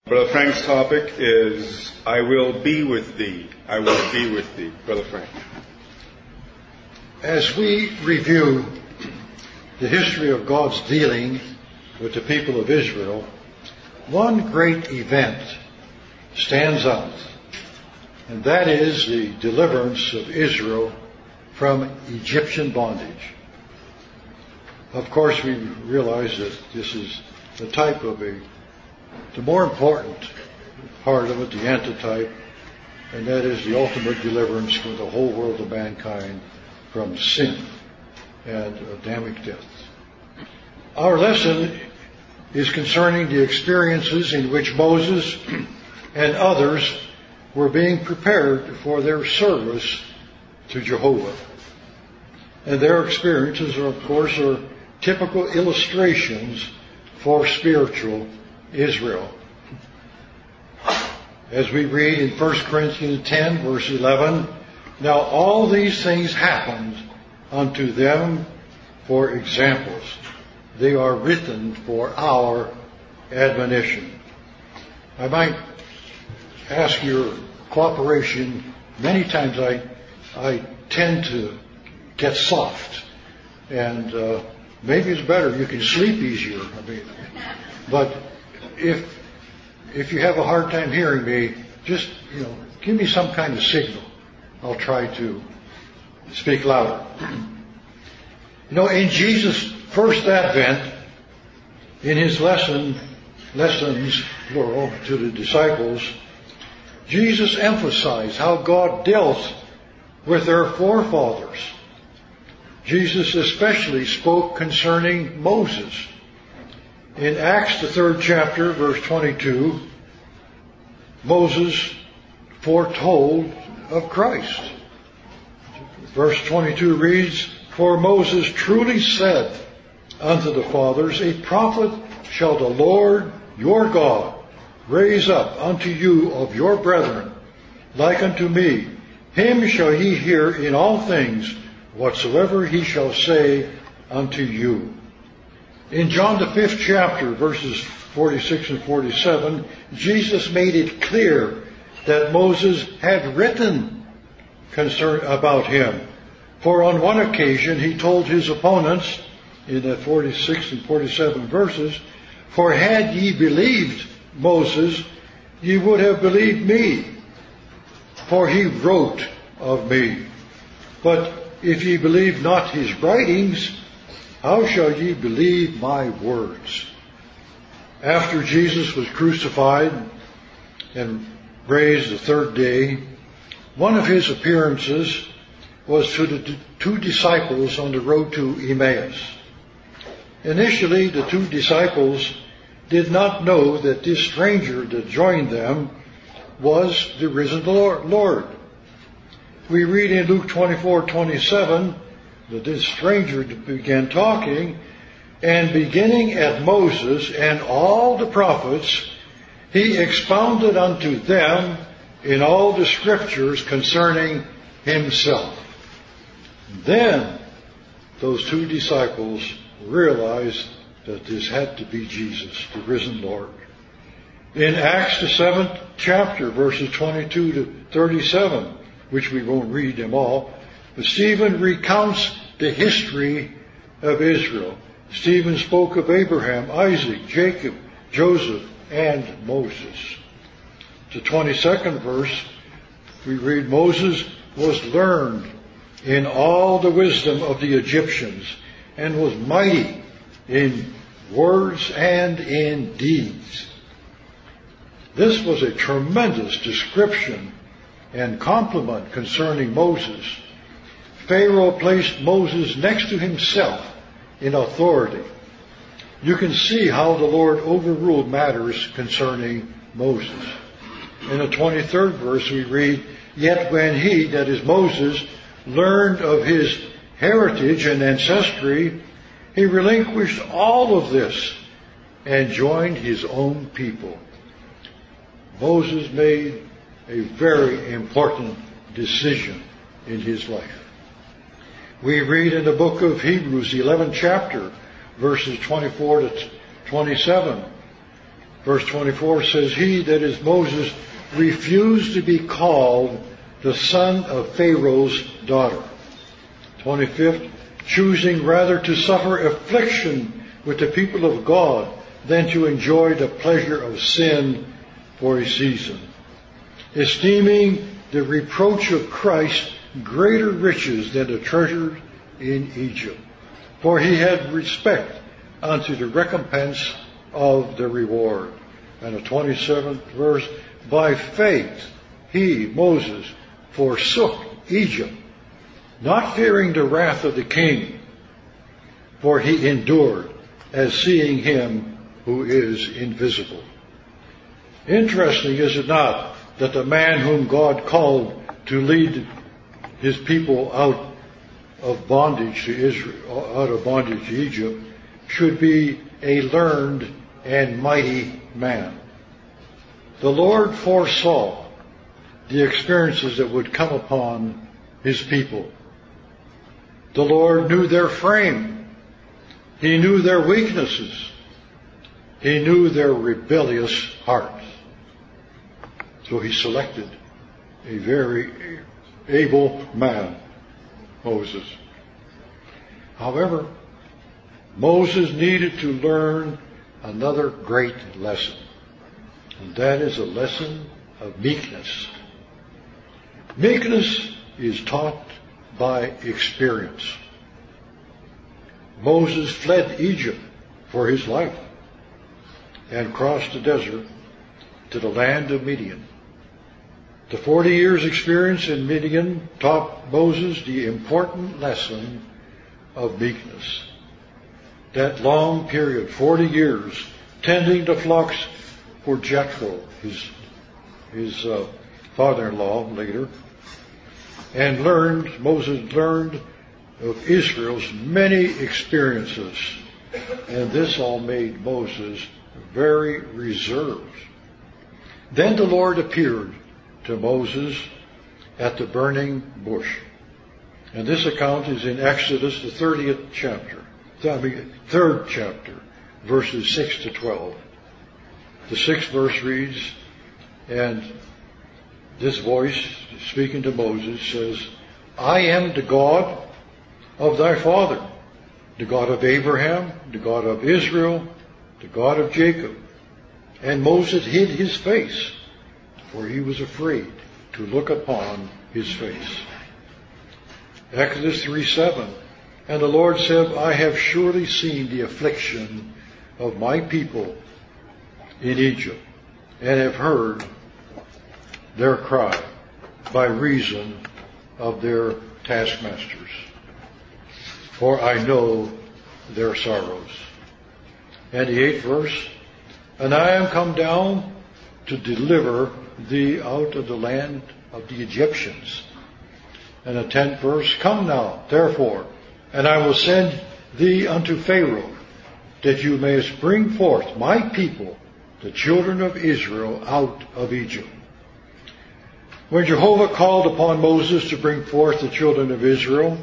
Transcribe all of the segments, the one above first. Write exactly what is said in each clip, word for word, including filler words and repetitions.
Brother Frank's topic is, I will be with thee. I will be with thee. Brother Frank. As we review the history of God's dealing with the people of Israel, one great event stands out, and that is the deliverance of Israel from Egyptian bondage. Of course, we realize that this is the type of a The more important part of it, the antitype, and that is the ultimate deliverance for the whole world of mankind from sin and Adamic death. Our lesson is concerning the experiences in which Moses and others were being prepared for their service to Jehovah. And their experiences, are, of course, are typical illustrations for spiritual Israel. As we read in First Corinthians ten, verse eleven, now all these things happened unto them for examples. They are written for our admonition. I might ask your cooperation. Many times I I tend to get soft, and uh, maybe it's better. You can sleep easier. I mean, but If if you have a hard time hearing me, just, you know, give me some kind of signal. I'll try to speak louder. You know, in Jesus' first advent, in his lesson, lessons, plural, to the disciples, Jesus emphasized how God dealt with their forefathers. Jesus especially spoke concerning Moses. In Acts, the third chapter, verse twenty-two, Moses foretold of Christ. Verse twenty-two reads, For Moses truly said unto the fathers, A prophet shall the Lord your God raise up unto you of your brethren, like unto me. Him shall ye hear in all things whatsoever he shall say unto you. In John the fifth chapter, verses forty-six and forty-seven, Jesus made it clear that Moses had written concern about him. For on one occasion he told his opponents, in the forty-six and forty-seven verses, For had ye believed Moses, ye would have believed me, for he wrote of me. But if ye believe not his writings, how shall ye believe my words? After Jesus was crucified and raised the third day, one of his appearances was to the two disciples on the road to Emmaus. Initially, the two disciples did not know that this stranger that joined them was the risen Lord. We read in Luke twenty-four twenty-seven that this stranger began talking, and beginning at Moses and all the prophets, he expounded unto them in all the scriptures concerning himself. Then those two disciples realized that this had to be Jesus, the risen Lord. In Acts the seventh chapter, verses twenty-two to thirty-seven, which we won't read them all, but Stephen recounts the history of Israel. Stephen spoke of Abraham, Isaac, Jacob, Joseph, and Moses. The twenty-second verse, we read, Moses was learned in all the wisdom of the Egyptians, and was mighty in words and in deeds. This was a tremendous description and compliment concerning Moses. Pharaoh placed Moses next to himself in authority. You can see how the Lord overruled matters concerning Moses. In the twenty-third verse we read, Yet when he, that is Moses, learned of his heritage and ancestry, he relinquished all of this and joined his own people. Moses made a very important decision in his life. We read in the book of Hebrews, the eleventh chapter, verses twenty-four to twenty-seven, Verse twenty-four says, he, that is Moses, refused to be called the son of Pharaoh's daughter. twenty-fifth, choosing rather to suffer affliction with the people of God than to enjoy the pleasure of sin for a season, esteeming the reproach of Christ greater riches than the treasure in Egypt, for he had respect unto the recompense of the reward. And the twenty-seventh verse, by faith he, Moses, forsook Egypt, not fearing the wrath of the king, for he endured as seeing him who is invisible. Interesting, is it not, that the man whom God called to lead his people out of bondage to Israel, out of bondage to Egypt, should be a learned and mighty man. The Lord foresaw the experiences that would come upon his people. The Lord knew their frame. He knew their weaknesses. He knew their rebellious hearts. So he selected a very able man, Moses. However, Moses needed to learn another great lesson, and that is a lesson of meekness. Meekness is taught by experience. Moses fled Egypt for his life and crossed the desert to the land of Midian. The forty years experience in Midian taught Moses the important lesson of meekness. That long period, forty years, tending the flocks for Jethro, his, his uh, father-in-law later, and learned, Moses learned of Israel's many experiences. And this all made Moses very reserved. Then the Lord appeared to Moses at the burning bush. And this account is in Exodus, the thirtieth chapter, I mean, third chapter, verses six to twelve. The sixth verse reads, and this voice speaking to Moses says, I am the God of thy father, the God of Abraham, the God of Israel, the God of Jacob. And Moses hid his face, for he was afraid to look upon his face. Exodus three seven, and the Lord said, I have surely seen the affliction of my people in Egypt, and have heard their cry by reason of their taskmasters. For I know their sorrows. And the eighth verse, and I am come down to deliver thee out of the land of the Egyptians. And the tenth verse, come now, therefore, and I will send thee unto Pharaoh, that you mayest bring forth my people, the children of Israel, out of Egypt. When Jehovah called upon Moses to bring forth the children of Israel,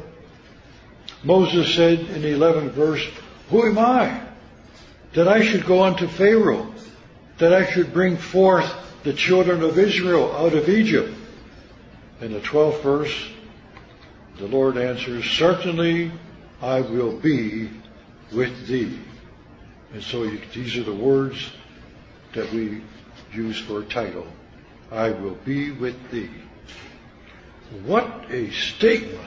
Moses said in the eleventh verse, who am I, that I should go unto Pharaoh, that I should bring forth the children of Israel out of Egypt? In the twelfth verse, the Lord answers, certainly I will be with thee. And so you, these are the words that we use for a title. I will be with thee. What a statement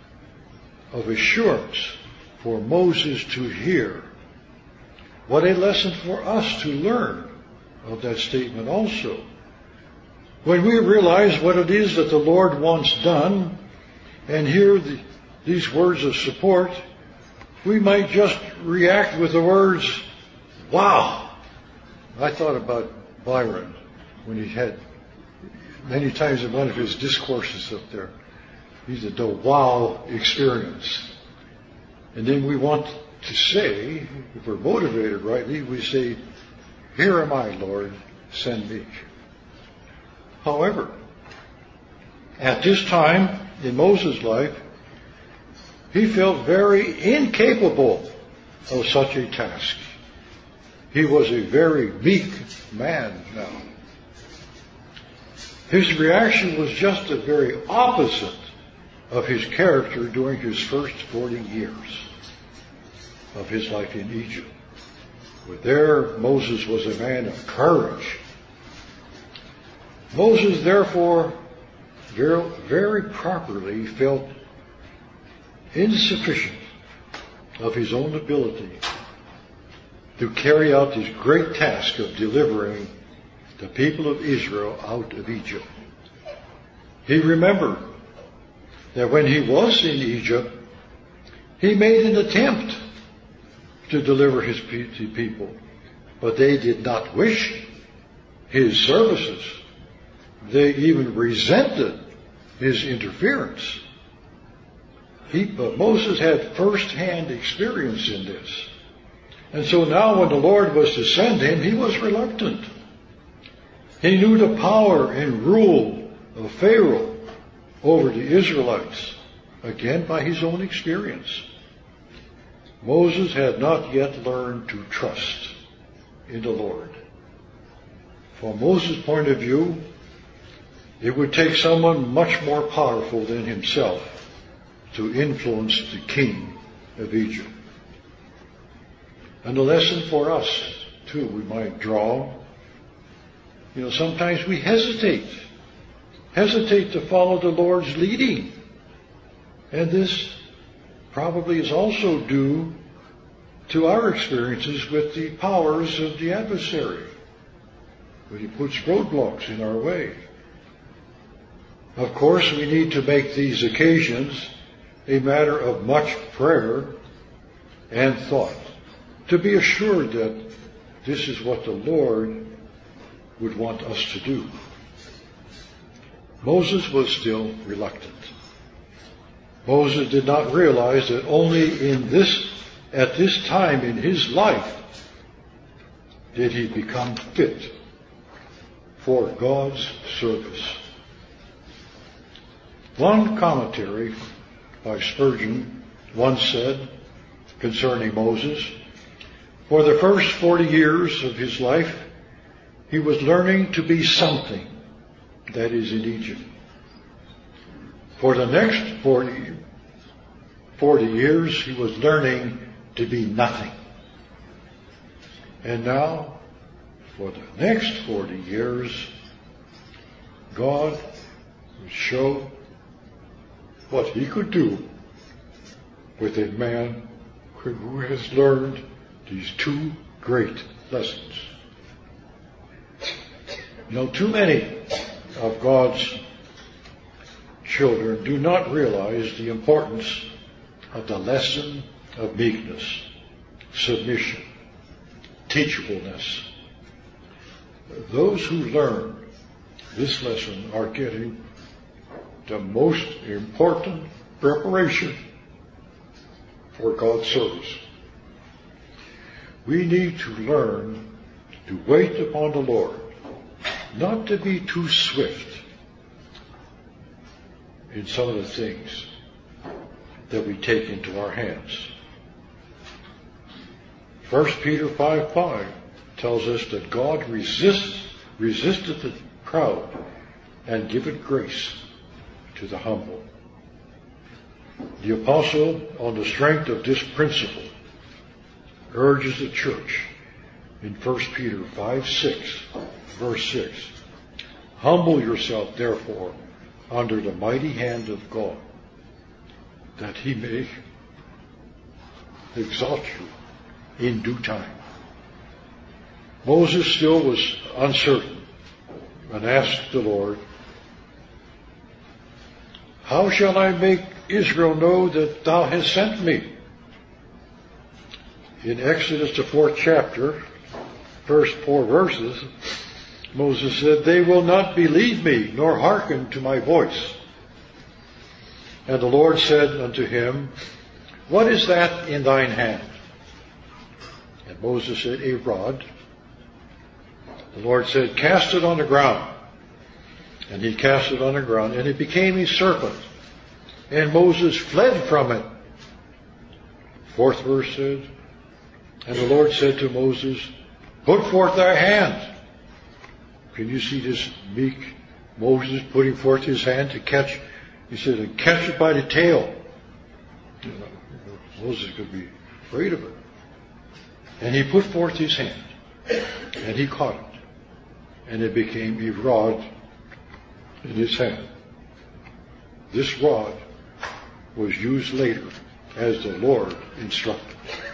of assurance for Moses to hear. What a lesson for us to learn of that statement also. When we realize what it is that the Lord wants done and hear the, these words of support, we might just react with the words, wow. I thought about Byron when he had many times in one of his discourses up there. He said, the wow experience. And then we want to say, if we're motivated rightly, we say, here am I, Lord, send me. However, at this time in Moses' life, he felt very incapable of such a task. He was a very meek man now. His reaction was just the very opposite of his character during his first forty years of his life in Egypt. But there, Moses was a man of courage. Moses, therefore, very, very properly felt insufficient of his own ability to carry out this great task of delivering the people of Israel out of Egypt. He remembered that when he was in Egypt, he made an attempt to deliver his people, but they did not wish his services. They even resented his interference. He, but Moses had first-hand experience in this. And so now when the Lord was to send him, he was reluctant. He knew the power and rule of Pharaoh over the Israelites, again by his own experience. Moses had not yet learned to trust in the Lord. From Moses' point of view, it would take someone much more powerful than himself to influence the king of Egypt. And a lesson for us, too, we might draw. You know, sometimes we hesitate. Hesitate to follow the Lord's leading. And this probably is also due to our experiences with the powers of the adversary, when he puts roadblocks in our way. Of course, we need to make these occasions a matter of much prayer and thought, to be assured that this is what the Lord would want us to do. Moses was still reluctant. Moses did not realize that only in this, at this time in his life, did he become fit for God's service. One commentary by Spurgeon once said concerning Moses, for the first forty years of his life, he was learning to be something, that is in Egypt. For the next forty, forty years, he was learning to be nothing. And now, for the next forty years, God would show what he could do with a man who has learned these two great lessons. You know, too many of God's children do not realize the importance of the lesson of meekness, submission, teachableness. Those who learn this lesson are getting the most important preparation for God's service. We need to learn to wait upon the Lord, not to be too swift in some of the things that we take into our hands. First Peter five five tells us that God resists, resisteth the proud and giveth grace to the humble. The apostle, on the strength of this principle, urges the church in First Peter five six, verse six, humble yourself, therefore, under the mighty hand of God, that he may exalt you in due time. Moses still was uncertain and asked the Lord, how shall I make Israel know that thou hast sent me? In Exodus, the fourth chapter, first four verses, Moses said, they will not believe me, nor hearken to my voice. And the Lord said unto him, what is that in thine hand? And Moses said, a rod. The Lord said, cast it on the ground. And he cast it on the ground, and it became a serpent. And Moses fled from it. Fourth verse says, and the Lord said to Moses, Put forth thy hand. Can you see this meek Moses putting forth his hand to catch? He said, and catch it by the tail. You know, Moses could be afraid of it. And he put forth his hand, and he caught it. And it became a rod in his hand. This rod was used later as the Lord instructed.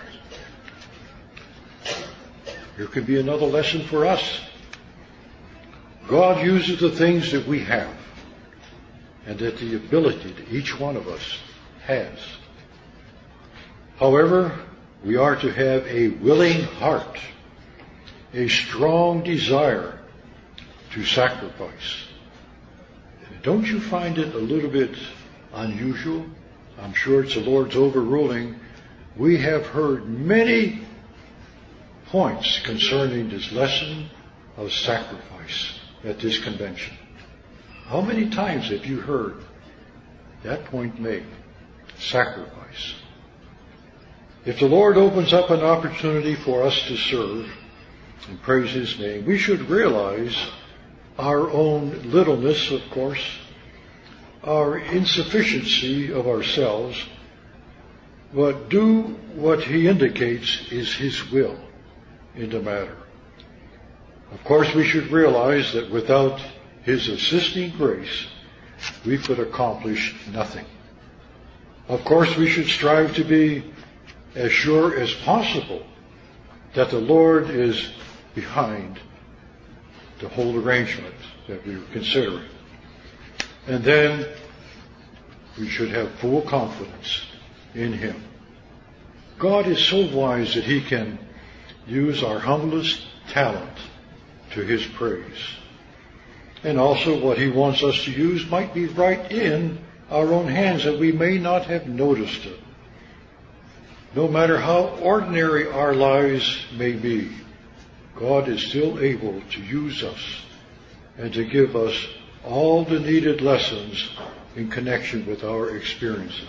Here could be another lesson for us. God uses the things that we have, and that the ability that each one of us has. However, we are to have a willing heart, a strong desire to sacrifice. Don't you find it a little bit unusual? I'm sure it's the Lord's overruling. We have heard many points concerning this lesson of sacrifice at this convention. How many times have you heard that point made? Sacrifice. If the Lord opens up an opportunity for us to serve and praise His name, we should realize our own littleness, of course, our insufficiency of ourselves, but do what He indicates is His will in the matter. Of course, we should realize that without His assisting grace, we could accomplish nothing. Of course, we should strive to be as sure as possible that the Lord is behind the whole arrangement that we were considering. And then we should have full confidence in Him. God is so wise that He can use our humblest talent to His praise. And also what He wants us to use might be right in our own hands that we may not have noticed it. No matter how ordinary our lives may be, God is still able to use us and to give us all the needed lessons in connection with our experiences.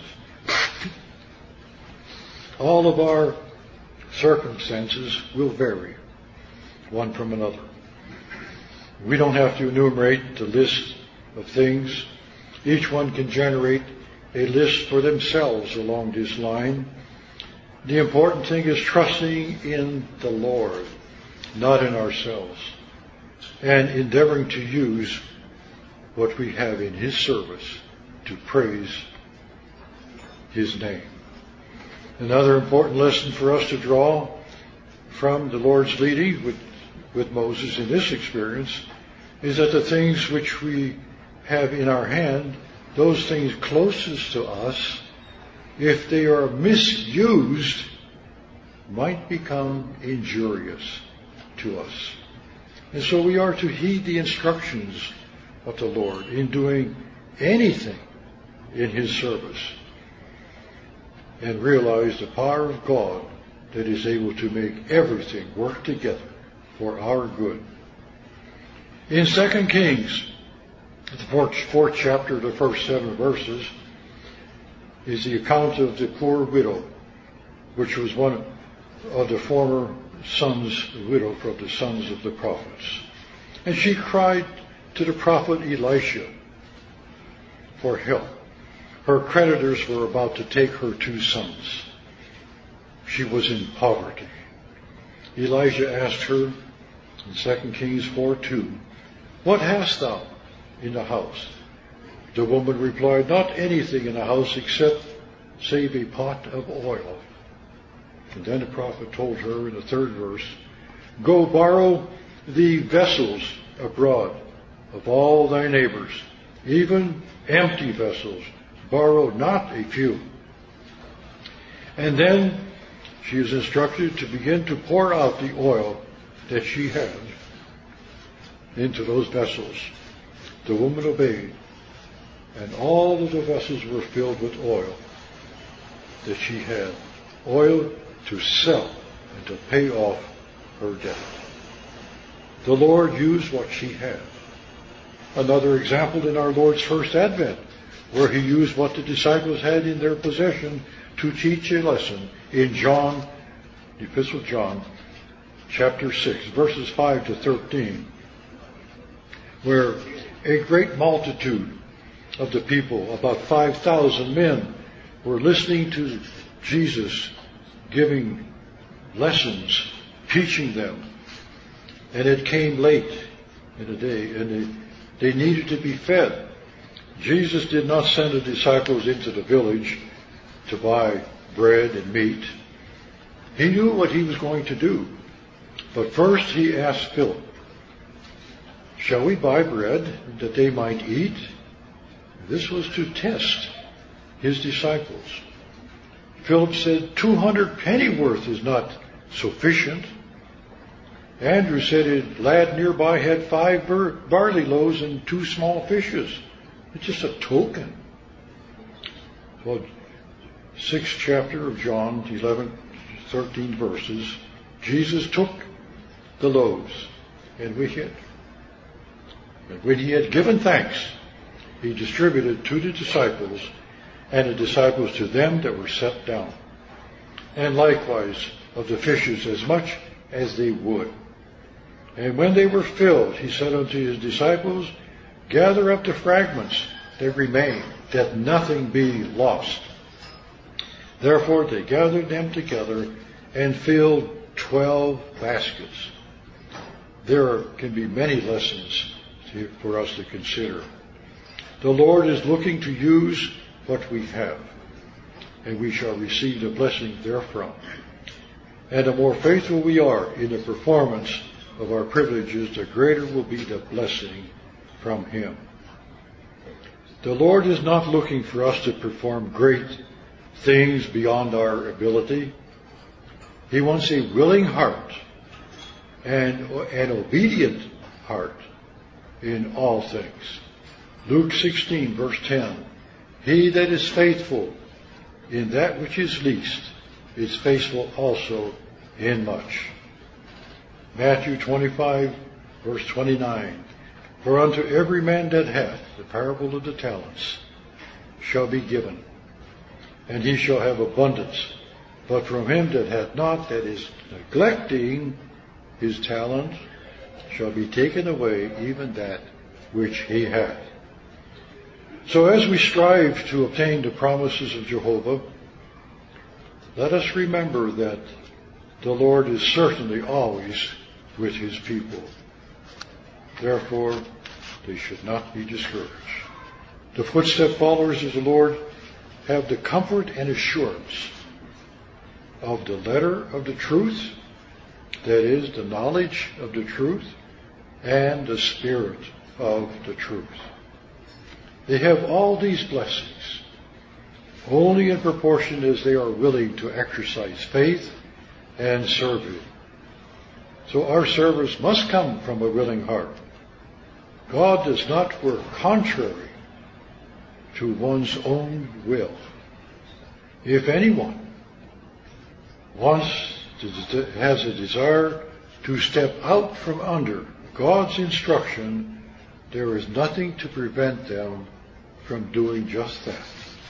All of our circumstances will vary one from another. We don't have to enumerate the list of things. Each one can generate a list for themselves along this line. The important thing is trusting in the Lord, not in ourselves, and endeavoring to use what we have in His service to praise His name. Another important lesson for us to draw from the Lord's leading with, with Moses in this experience is that the things which we have in our hand, those things closest to us, if they are misused, might become injurious to us. And so we are to heed the instructions of the Lord in doing anything in His service and realize the power of God that is able to make everything work together for our good. In Second Kings, the fourth, fourth chapter, the first seven verses, is the account of the poor widow, which was one of the former sons, the widow from the sons of the prophets. And she cried to the prophet Elisha for help. Her creditors were about to take her two sons. She was in poverty. Elijah asked her in Second Kings four two, "What hast thou in the house?" The woman replied, "Not anything in the house except save a pot of oil." And then the prophet told her in the third verse, "Go borrow the vessels abroad of all thy neighbors, even empty vessels. Borrow not a few." And then she is instructed to begin to pour out the oil that she had into those vessels. The woman obeyed, and all of the vessels were filled with oil that she had, oil to sell and to pay off her debt. The Lord used what she had. Another example in our Lord's first advent, where He used what the disciples had in their possession to teach a lesson in John, the Epistle of John, chapter six, verses five to thirteen, where a great multitude of the people, about five thousand men, were listening to Jesus giving lessons, teaching them. And it came late in the day, and they, they needed to be fed. Jesus did not send the disciples into the village to buy bread and meat. He knew what he was going to do. But first he asked Philip, "Shall we buy bread that they might eat?" This was to test his disciples. Philip said, two hundred pennyworth is not sufficient. Andrew said a lad nearby had five bar- barley loaves and two small fishes. It's just a token. Well, sixth chapter of John, eleven, thirteen verses, Jesus took the loaves and we hid. And when he had given thanks, he distributed to the disciples, and the disciples to them that were set down. And likewise of the fishes as much as they would. And when they were filled, he said unto his disciples, "Gather up the fragments that remain, that nothing be lost." Therefore they gathered them together and filled twelve baskets. There can be many lessons for us to consider. The Lord is looking to use what we have, and we shall receive the blessing therefrom. And the more faithful we are in the performance of our privileges, the greater will be the blessing from Him. The Lord is not looking for us to perform great things beyond our ability. He wants a willing heart and an obedient heart in all things. Luke sixteen, verse ten. He that is faithful in that which is least is faithful also in much. Matthew twenty-five, verse twenty-nine. For unto every man that hath, the parable of the talents, shall be given, and he shall have abundance. But from him that hath not, that is neglecting his talent, shall be taken away even that which he hath. So as we strive to obtain the promises of Jehovah, let us remember that the Lord is certainly always with His people. Therefore, they should not be discouraged. The footstep followers of the Lord have the comfort and assurance of the letter of the truth, that is, the knowledge of the truth, and the spirit of the truth. They have all these blessings only in proportion as they are willing to exercise faith and serve Him. So our service must come from a willing heart. God does not work contrary to one's own will. If anyone wants to, has a desire to step out from under God's instruction, there is nothing to prevent them from doing just that.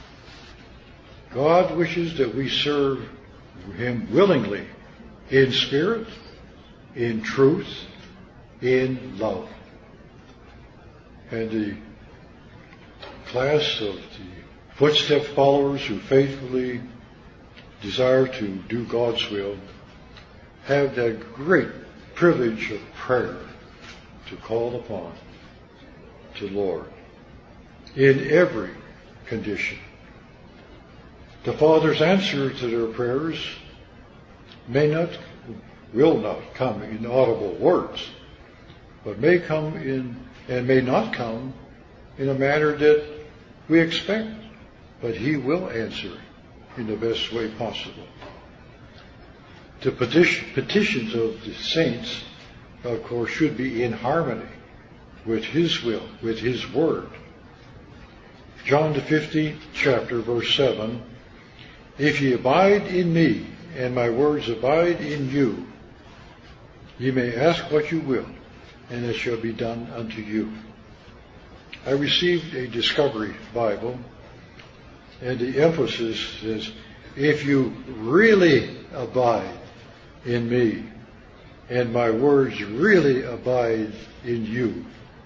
God wishes that we serve Him willingly, in spirit, in truth, in love. And the class of the footstep followers who faithfully desire to do God's will have that great privilege of prayer to call upon the Lord in every condition. The Father's answer to their prayers may not, will not come in audible words, but may come in, and may not come in a manner that we expect, but He will answer in the best way possible. The petition, petitions of the saints, of course, should be in harmony with His will, with His word. John the fifteenth chapter, verse seven, "If ye abide in me, and my words abide in you, ye may ask what you will, and it shall be done unto you." I received a Discovery Bible, and the emphasis is, if you really abide in me, and my words really abide in you,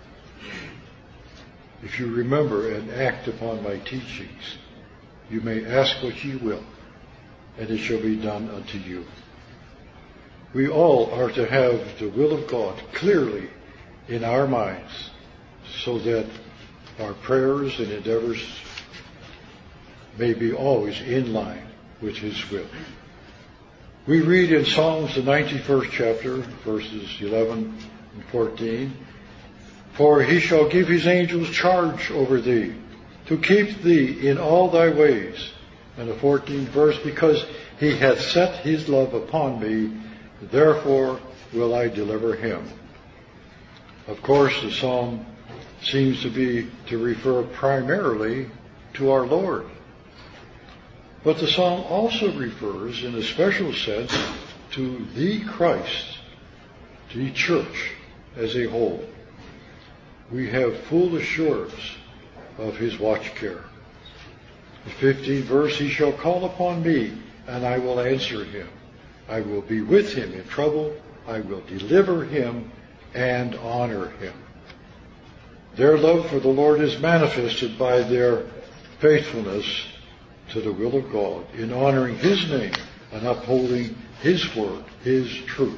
if you remember and act upon my teachings, you may ask what ye will, and it shall be done unto you. We all are to have the will of God clearly in our minds, so that our prayers and endeavors may be always in line with His will. We read in Psalms, the ninety-first chapter, verses eleven and fourteen, for He shall give His angels charge over thee, to keep thee in all thy ways. And the fourteenth verse, because He hath set His love upon me, therefore will I deliver him. Of course, the psalm seems to be to refer primarily to our Lord. But the psalm also refers in a special sense to the Christ, to the church as a whole. We have full assurance of His watch care. The fifteenth verse, He shall call upon me, and I will answer him. I will be with him in trouble. I will deliver him and honor him. Their love for the Lord is manifested by their faithfulness to the will of God in honoring His name and upholding His word, His truth.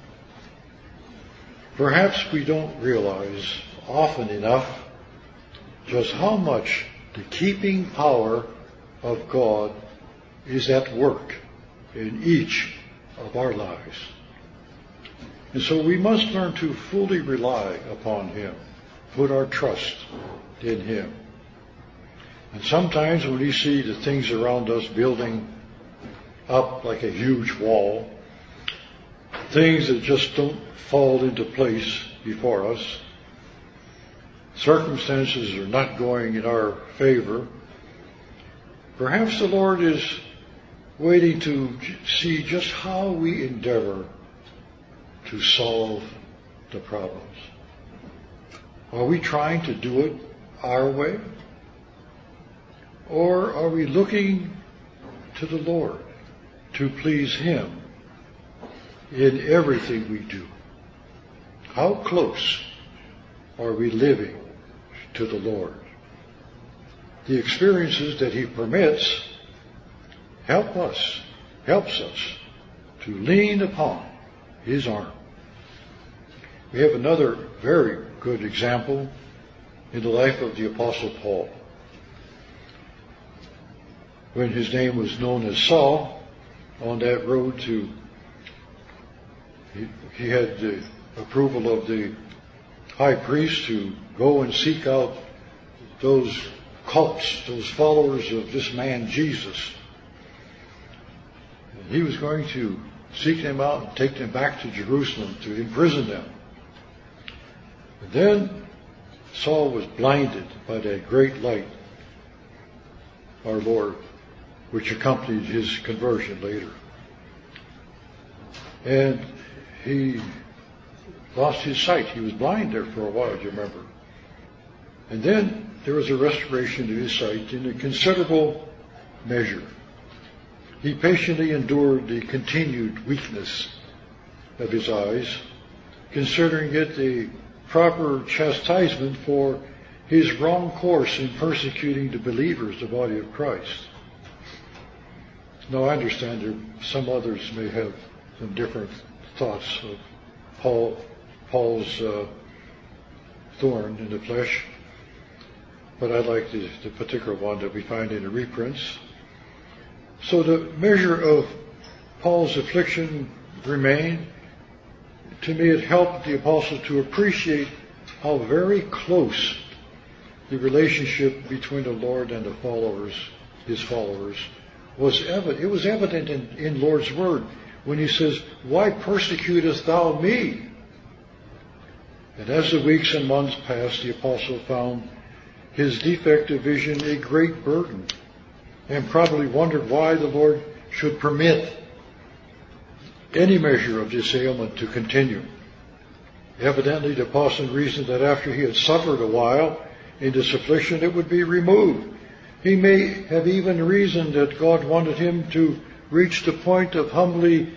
Perhaps we don't realize often enough just how much the keeping power of God is at work in each of our lives. And so we must learn to fully rely upon Him, put our trust in Him. And sometimes when we see the things around us building up like a huge wall, things that just don't fall into place before us, circumstances are not going in our favor, perhaps the Lord is waiting to see just how we endeavor to solve the problems. Are we trying to do it our way? Or are we looking to the Lord to please Him in everything we do? How close are we living to the Lord? The experiences that He permits help us, helps us to lean upon His arm. We have another very good example in the life of the Apostle Paul. When his name was known as Saul, on that road to, he, he had the approval of the high priest to go and seek out those cults, those followers of this man Jesus. And he was going to seek them out and take them back to Jerusalem to imprison them. And then Saul was blinded by that great light, our Lord, which accompanied his conversion later. And he lost his sight. He was blind there for a while, do you remember? And then there was a restoration of his sight in a considerable measure. He patiently endured the continued weakness of his eyes, considering it the proper chastisement for his wrong course in persecuting the believers, the body of Christ. Now, I understand there, some others may have some different thoughts of Paul, Paul's uh, thorn in the flesh, but I like the, the particular one that we find in the reprints. So the measure of Paul's affliction remained. To me, it helped the apostle to appreciate how very close the relationship between the Lord and the followers, his followers, was evident. It was evident in, in Lord's word when He says, "Why persecutest thou me?" And as the weeks and months passed, the apostle found his defective vision a great burden, and probably wondered why the Lord should permit any measure of this ailment to continue. Evidently, the apostle reasoned that after he had suffered a while in this affliction, it would be removed. He may have even reasoned that God wanted him to reach the point of humbly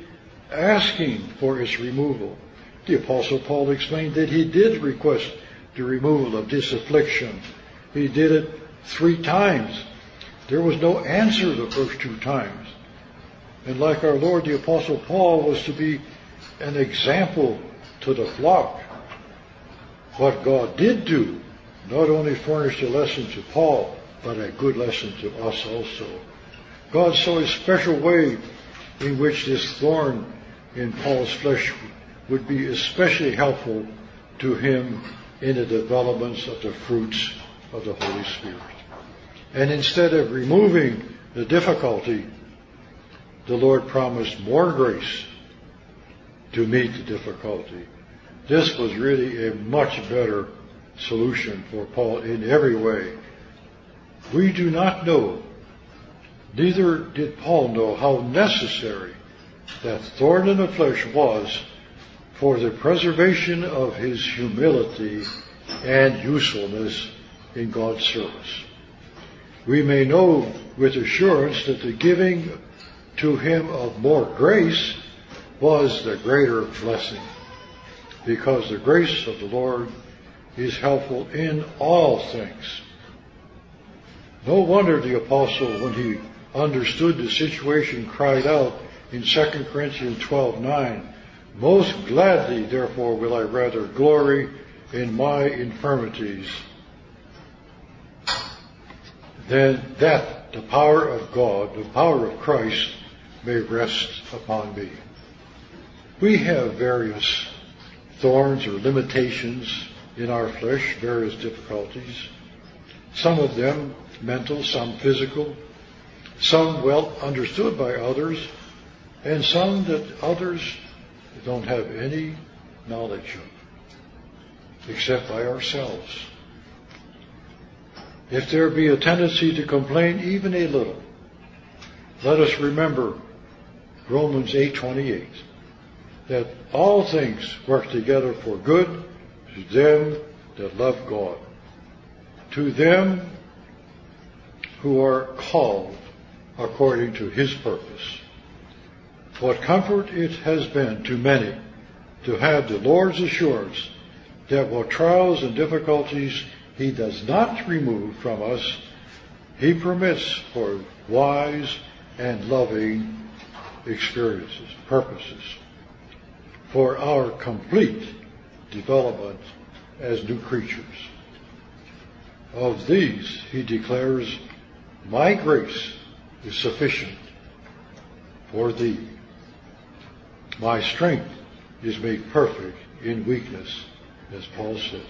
asking for its removal. The Apostle Paul explained that he did request the removal of this affliction. He did it three times. There was no answer the first two times. And like our Lord, the Apostle Paul was to be an example to the flock. What God did do, not only furnished a lesson to Paul, but a good lesson to us also. God saw a special way in which this thorn in Paul's flesh would be especially helpful to him in the developments of the fruits of the Holy Spirit. And instead of removing the difficulty, the Lord promised more grace to meet the difficulty. This was really a much better solution for Paul in every way. We do not know, neither did Paul know, how necessary that thorn in the flesh was for the preservation of his humility and usefulness in God's service. We may know with assurance that the giving to him of more grace was the greater blessing, because the grace of the Lord is helpful in all things. No wonder the apostle, when he understood the situation, cried out in Second Corinthians twelve nine, "Most gladly, therefore, will I rather glory in my infirmities, than that the power of God, the power of Christ, may rest upon me." We have various thorns or limitations in our flesh, various difficulties. Some of them mental, some physical, some well understood by others, and some that others don't have any knowledge of, except by ourselves. If there be a tendency to complain even a little, let us remember Romans eight twenty-eight, that all things work together for good to them that love God, to them who are called according to his purpose. What comfort it has been to many to have the Lord's assurance that what trials and difficulties he does not remove from us, he permits for wise and loving experiences, purposes, for our complete development as new creatures. Of these, he declares, "My grace is sufficient for thee. My strength is made perfect in weakness," as Paul says.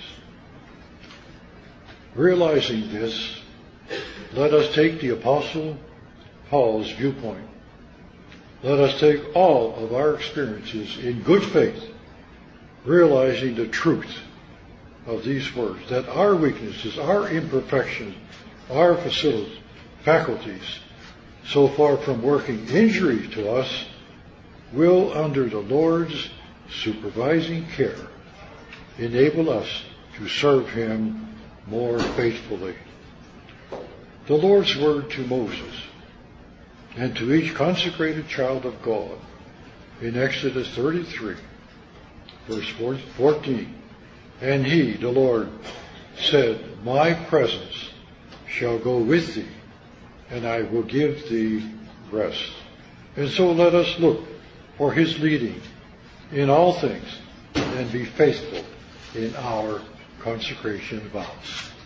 Realizing this, let us take the Apostle Paul's viewpoint. Let us take all of our experiences in good faith, realizing the truth of these words, that our weaknesses, our imperfections, our facilities, faculties, so far from working injury to us, will, under the Lord's supervising care, enable us to serve him more faithfully. The Lord's word to Moses and to each consecrated child of God in Exodus thirty-three, verse fourteen, "And he, the Lord, said, My presence shall go with thee, and I will give thee rest." And so let us look for his leading in all things and be faithful in our consecration vows.